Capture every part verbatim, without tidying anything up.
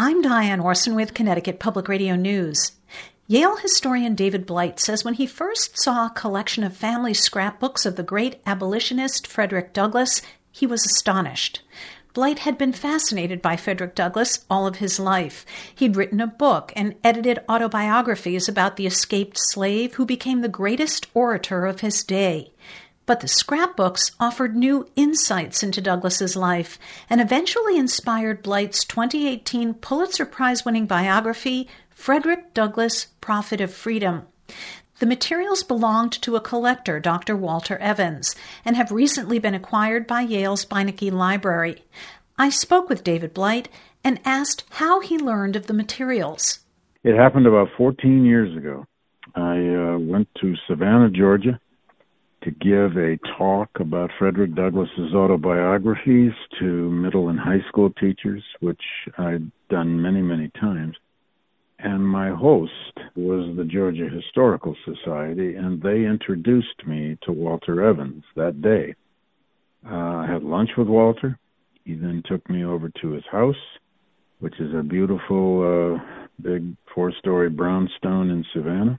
I'm Diane Orson with Connecticut Public Radio News. Yale historian David Blight says when he first saw a collection of family scrapbooks of the great abolitionist Frederick Douglass, he was astonished. Blight had been fascinated by Frederick Douglass all of his life. He'd written a book and edited autobiographies about the escaped slave who became the greatest orator of his day. But the scrapbooks offered new insights into Douglass's life and eventually inspired Blight's twenty eighteen Pulitzer Prize-winning biography, Frederick Douglass, Prophet of Freedom. The materials belonged to a collector, Doctor Walter Evans, and have recently been acquired by Yale's Beinecke Library. I spoke with David Blight and asked how he learned of the materials. It happened about fourteen years ago. I uh, went to Savannah, Georgia, to give a talk about Frederick Douglass's autobiographies to middle and high school teachers, which I'd done many, many times. And my host was the Georgia Historical Society, and they introduced me to Walter Evans that day. Uh, I had lunch with Walter. He then took me over to his house, which is a beautiful, uh, big four-story brownstone in Savannah.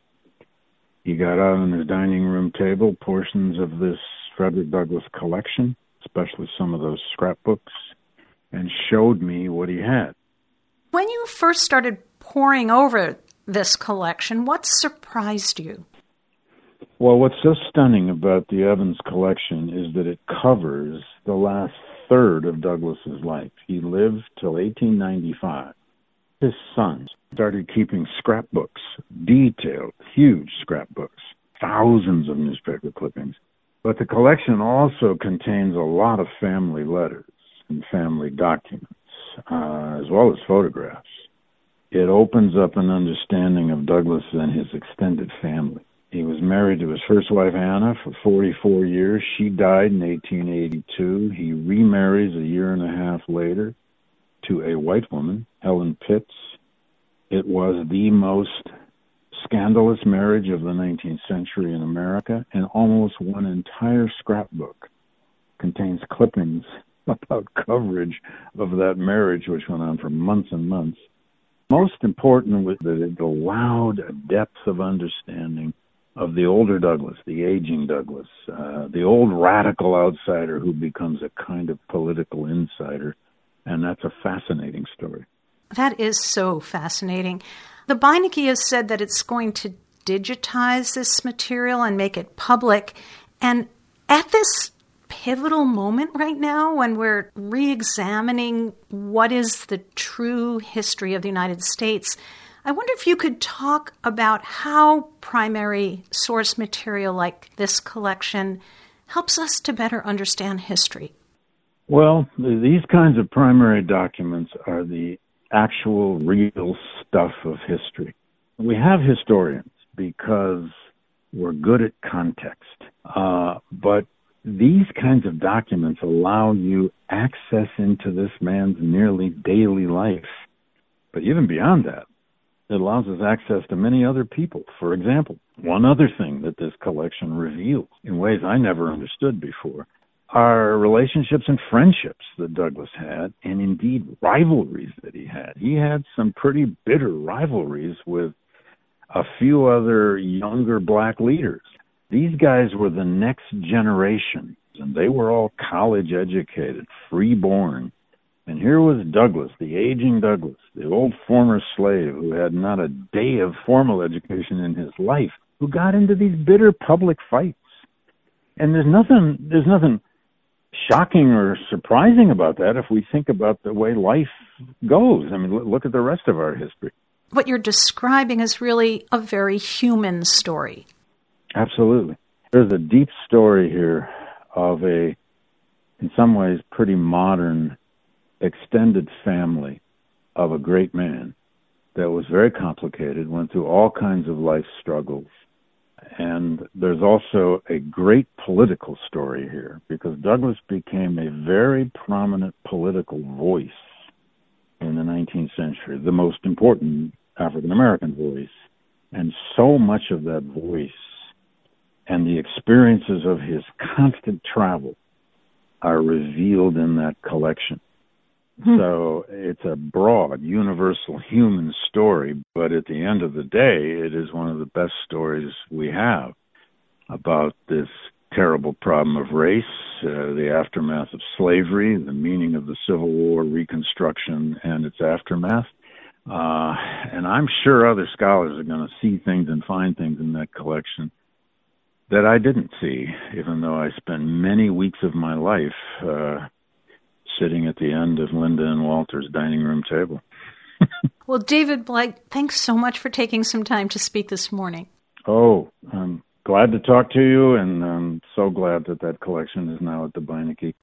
He got out on his dining room table portions of this Frederick Douglass collection, especially some of those scrapbooks, and showed me what he had. When you first started poring over this collection, what surprised you? Well, what's so stunning about the Evans collection is that it covers the last third of Douglass's life. He lived till eighteen ninety-five. His sons started keeping scrapbooks, detailed, huge scrapbooks, thousands of newspaper clippings. But the collection also contains a lot of family letters and family documents, uh, as well as photographs. It opens up an understanding of Douglass and his extended family. He was married to his first wife, Anna, for forty-four years. She died in eighteen eighty-two. He remarries a year and a half later to a white woman, Helen Pitts. It was the most scandalous marriage of the nineteenth century in America, and almost one entire scrapbook contains clippings about coverage of that marriage, which went on for months and months. Most important was that it allowed a depth of understanding of the older Douglass, the aging Douglass, uh, the old radical outsider who becomes a kind of political insider. And that's a fascinating story. That is so fascinating. The Beinecke has said that it's going to digitize this material and make it public. And at this pivotal moment right now, when we're re-examining what is the true history of the United States, I wonder if you could talk about how primary source material like this collection helps us to better understand history. Well, these kinds of primary documents are the actual real stuff of history. We have historians because we're good at context, uh, but these kinds of documents allow you access into this man's nearly daily life. But even beyond that, it allows us access to many other people. For example, one other thing that this collection reveals in ways I never understood before are relationships and friendships that Douglass had, and indeed rivalries that he had. He had some pretty bitter rivalries with a few other younger black leaders. These guys were the next generation, and they were all college-educated, free-born. And here was Douglass, the aging Douglass, the old former slave who had not a day of formal education in his life, who got into these bitter public fights. And there's nothing, there's nothing shocking or surprising about that if we think about the way life goes. I mean, look at the rest of our history. What you're describing is really a very human story. Absolutely. There's a deep story here of a, in some ways, pretty modern, extended family of a great man that was very complicated, went through all kinds of life struggles. And there's also a great political story here, because Douglass became a very prominent political voice in the nineteenth century, the most important African-American voice. And so much of that voice and the experiences of his constant travel are revealed in that collection. Hmm. So it's a broad, universal human story, but at the end of the day, it is one of the best stories we have about this terrible problem of race, uh, the aftermath of slavery, the meaning of the Civil War, Reconstruction, and its aftermath. Uh, and I'm sure other scholars are going to see things and find things in that collection that I didn't see, even though I spent many weeks of my life uh, sitting at the end of Linda and Walter's dining room table. Well, David Blight, thanks so much for taking some time to speak this morning. Oh, I'm glad to talk to you, and I'm so glad that that collection is now at the Beinecke.